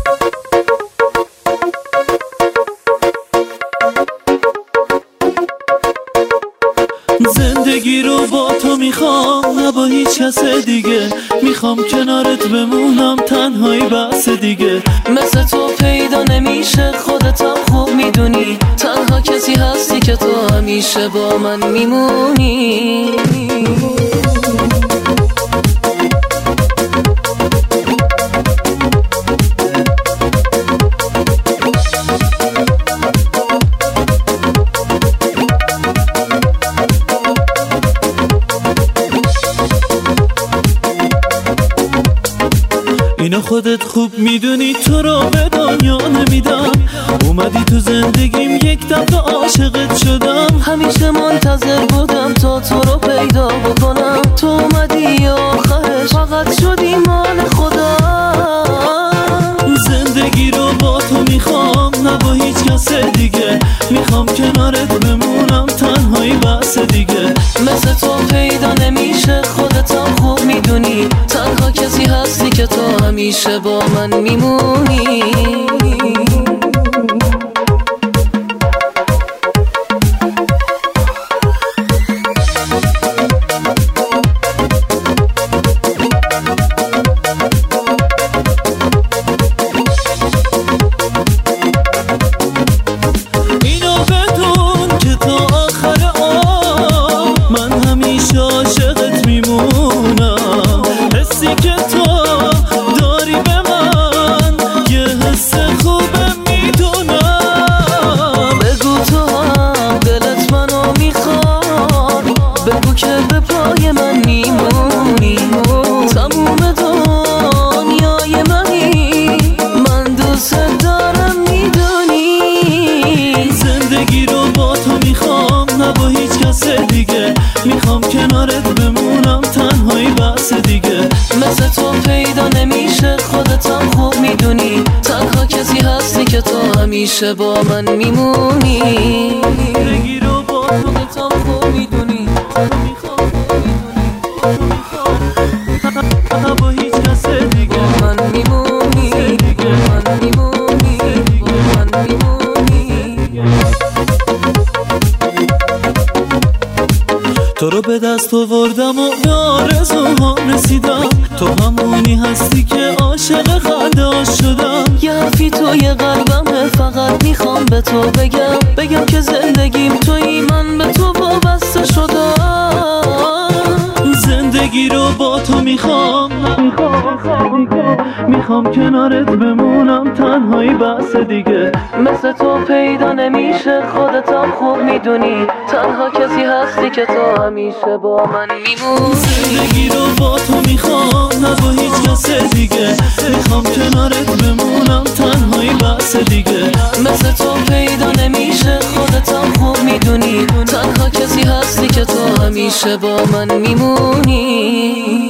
زندگی رو با تو میخوام، نه با هیچ کس دیگه. میخوام کنارت بمونم، تنهایی بس دیگه. مثل تو پیدا نمیشه، خودتم خوب میدونی. تنها کسی هستی که تو همیشه با من میمونی. اینو خودت خوب میدونی، تو رو به دنیا نمیدم. اومدی تو زندگیم، یک دفعه عاشقت شدم. همیشه منتظر بودم تا تو رو پیدا بکنم. تو اومدی آخرش فقط شدی مال خدا. زندگی رو با تو میخوام، نه با هیچ کس دیگه. میخوام کنارت بمونم، تنهایی بس دیگه. مثل تو پیدا نمیشه، خودتم خوب میدونی. تنها کسی هستی که تو همیشه با من میمونی. عاشقت میمونم. حسی که تو داری به من یه حس خوبه میدونم. بگو تو هم دلت منو میخواد، بگو که به پای من میمونی. تموم دنیای منی، من دوست دارم میدونی. زندگی رو با تو میخوام، نه با هیچ کس دیگه. میخوام کنارت بمونم، تنهایی بس دیگه. مثل تو پیدا نمیشه، خودتم خوب میدونی. تنها کسی هستی که تو همیشه با من میمونی. زندگی رو با خودتم خوب میدونی. میخوام نه با هیچ کس دیگه. من میمونی، من میمونی، من میمونی. تو رو به دست آوردم و به آرزوهام رسیدم. تو همونی هستی که عاشق خنده شدم. یه حرفی توی قلبمه، فقط میخوام به تو بگم که زندگیم توی من به تو وابسته شدم. زندگی رو با تو میخوام، میخوام کنارت بمونم، تنهایی بس دیگه. مثل تو پیدا نمیشه، خودتم خوب میدونی. تنها کسی هستی که تو همیشه با من میمونی. زندگی رو با تو میخوام، نه با هیچ کس دیگه. میخوام کنارت بمونم، تنهایی بس دیگه. مثل تو پیدا نمیشه، خودتم خوب میدونی. تنها کسی هستی که تو همیشه با من میمونی.